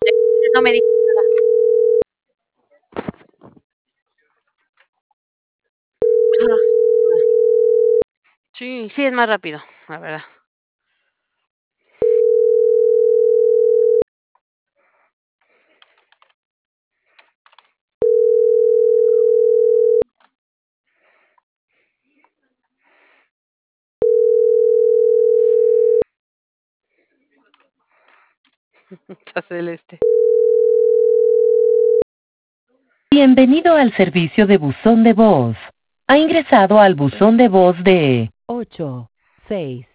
No me dice nada. Ajá. Sí, sí, es más rápido, la verdad. Está celeste. Bienvenido al servicio de buzón de voz. Ha ingresado al buzón de voz de 8, 6,